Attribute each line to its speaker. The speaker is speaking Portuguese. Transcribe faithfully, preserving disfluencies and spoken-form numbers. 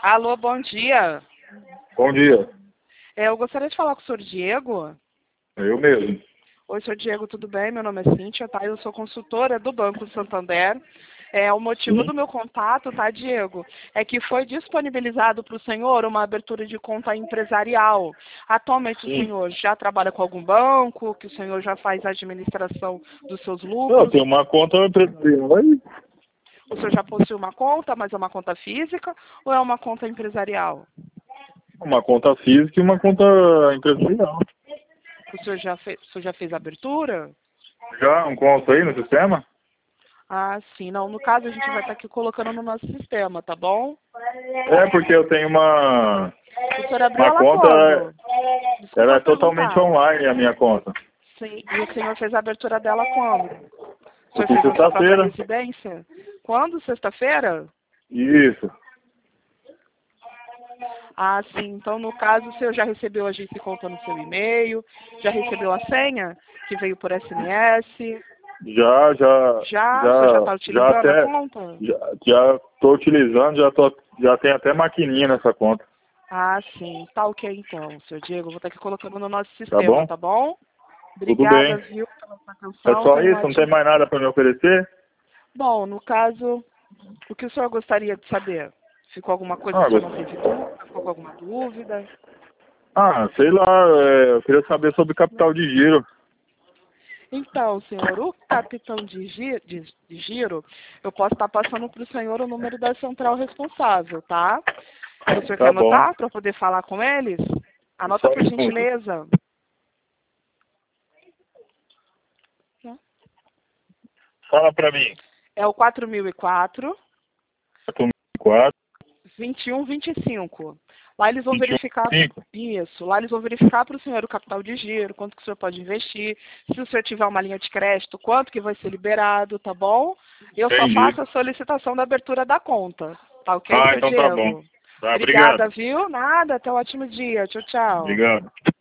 Speaker 1: Alô, bom dia.
Speaker 2: Bom dia.
Speaker 1: É, eu gostaria de falar com o senhor Diego.
Speaker 2: Eu mesmo.
Speaker 1: Oi, senhor Diego, tudo bem? Meu nome é Cíntia, tá? Eu sou consultora do Banco Santander. É, o motivo
Speaker 2: Sim.
Speaker 1: do meu contato, tá, Diego, é que foi disponibilizado para o senhor uma abertura de conta empresarial. Atualmente
Speaker 2: Sim.
Speaker 1: o senhor já trabalha com algum banco, que o senhor já faz a administração dos seus
Speaker 2: Eu
Speaker 1: lucros?
Speaker 2: tenho uma conta empresarial aí.
Speaker 1: O senhor já possui uma conta, mas é uma conta física ou é uma conta empresarial?
Speaker 2: Uma conta física e uma conta empresarial.
Speaker 1: O senhor já fez, o senhor já fez a abertura?
Speaker 2: Já um conta aí no sistema?
Speaker 1: Ah, sim. Não, no caso a gente vai estar aqui colocando no nosso sistema, tá bom?
Speaker 2: É porque eu tenho uma...
Speaker 1: O senhor abriu
Speaker 2: Uma
Speaker 1: ela
Speaker 2: conta...
Speaker 1: quando? Desculpa
Speaker 2: Ela é totalmente
Speaker 1: perguntar.
Speaker 2: online, a minha conta.
Speaker 1: Sim. E o senhor fez a abertura dela quando? O
Speaker 2: Eu
Speaker 1: senhor
Speaker 2: fiz
Speaker 1: fez na sua própria
Speaker 2: sexta-feira.
Speaker 1: residência? Quando? Sexta-feira?
Speaker 2: Isso.
Speaker 1: Ah, sim. Então, no caso, o senhor já recebeu a agência conta no seu e-mail? Já recebeu a senha que veio por S M S?
Speaker 2: Já, já...
Speaker 1: Já? O senhor já
Speaker 2: Já,
Speaker 1: está
Speaker 2: já
Speaker 1: utilizando a
Speaker 2: até...
Speaker 1: conta?
Speaker 2: Já, já tô utilizando, já, tô, já tem até maquininha nessa conta.
Speaker 1: Ah, sim. Tá ok, então, senhor Diego. Vou estar aqui colocando no nosso
Speaker 2: Tá
Speaker 1: sistema,
Speaker 2: bom?
Speaker 1: tá bom?
Speaker 2: Tudo
Speaker 1: Obrigada,
Speaker 2: bem.
Speaker 1: viu, pela sua
Speaker 2: É
Speaker 1: atenção.
Speaker 2: só
Speaker 1: Tenha um
Speaker 2: isso? Não tem
Speaker 1: ótimo...
Speaker 2: mais nada para me oferecer?
Speaker 1: Bom, no caso, o que o senhor gostaria de saber? Ficou alguma coisa que
Speaker 2: Ah,
Speaker 1: o senhor não
Speaker 2: gost-
Speaker 1: teve dúvida? Ficou com alguma dúvida?
Speaker 2: ah, sei lá, é, eu queria saber sobre capital de giro.
Speaker 1: Então, senhor, o capitão de giro, de, de giro eu posso estar passando para o senhor o número da central responsável, tá? O senhor quer
Speaker 2: Tá bom.
Speaker 1: anotar para poder falar com eles? Anota
Speaker 2: Só um
Speaker 1: por
Speaker 2: minuto.
Speaker 1: gentileza.
Speaker 2: Fala pra mim.
Speaker 1: É o quatro mil e quatro,
Speaker 2: quatro,
Speaker 1: vinte e um, vinte e cinco. Lá eles vão
Speaker 2: vinte e um,
Speaker 1: verificar
Speaker 2: cinco.
Speaker 1: isso. Lá eles vão verificar para o senhor o capital de giro, quanto que o senhor pode investir, se o senhor tiver uma linha de crédito, quanto que vai ser liberado, tá bom? Eu só
Speaker 2: Entendi.
Speaker 1: faço a solicitação da abertura da conta. Tá ok,
Speaker 2: Ah,
Speaker 1: seu
Speaker 2: então tá bom.
Speaker 1: Diego?
Speaker 2: Tá,
Speaker 1: Obrigada,
Speaker 2: obrigado.
Speaker 1: viu? Nada, até um ótimo dia. Tchau, tchau.
Speaker 2: Obrigado.